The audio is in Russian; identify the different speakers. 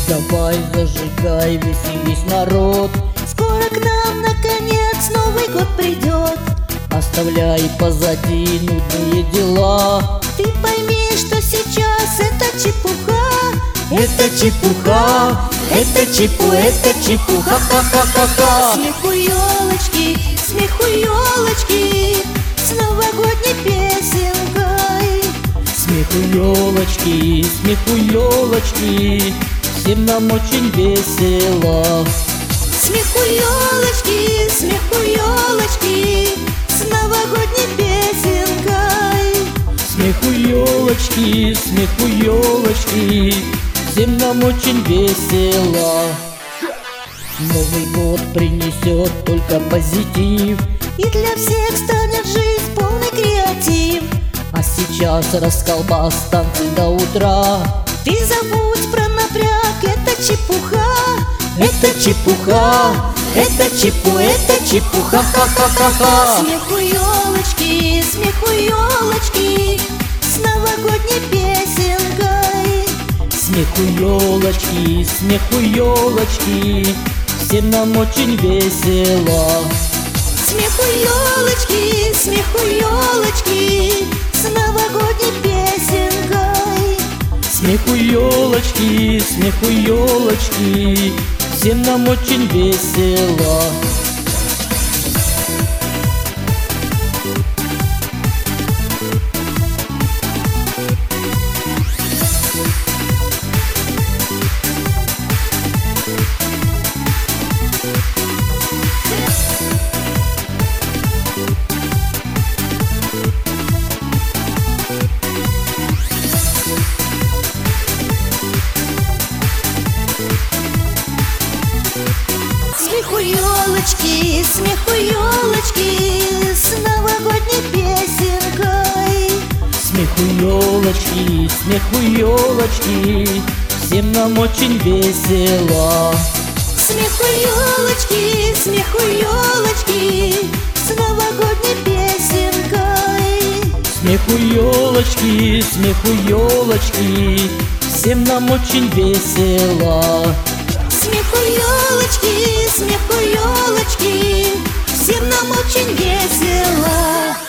Speaker 1: Давай зажигай, веселись, народ,
Speaker 2: Скоро к нам наконец Новый год придет.
Speaker 1: оставляй позади нудные дела.
Speaker 2: Ты пойми, что сейчас это чепуха.
Speaker 1: Это чепуха, это чепуха, ха-ха-ха-ха-ха.
Speaker 2: Смех у елочки, смех у елочки, с новогодней песенкой.
Speaker 1: Смех у елочки, смех у елочки, всем нам очень весело.
Speaker 2: Смех у елочки, смех у елочки, с новогодней песенкой.
Speaker 1: Смех у елочки, смех у елочки, всем нам очень весело. Новый год принесет только позитив,
Speaker 2: И для всех станет жизнь полный креатив.
Speaker 1: а сейчас расколбас, танцы до утра.
Speaker 2: Ты забудь про напряг, это чепуха.
Speaker 1: Это чепуха, это чепуха, ха-ха-ха-ха.
Speaker 2: Смех у елочки, смех у елочки, с новогодней песенкой.
Speaker 1: Смех у елочки, смех у елочки, всем нам очень весело.
Speaker 2: Смех у елочки, смех у елочки, с новогодней песенкой.
Speaker 1: Смех у елочки, смех у елочки, всем нам очень весело.
Speaker 2: Смех у елочки, смех у елочки, с новогодней песенкой.
Speaker 1: Смех у елочки, смех у елочки, всем нам очень весело.
Speaker 2: Смех у елочки, смех у елочки, с новогодней песенкой.
Speaker 1: Смех у елочки, смех у елочки, всем нам очень весело.
Speaker 2: Смех у елочки, смех у елочки, всем нам очень весело.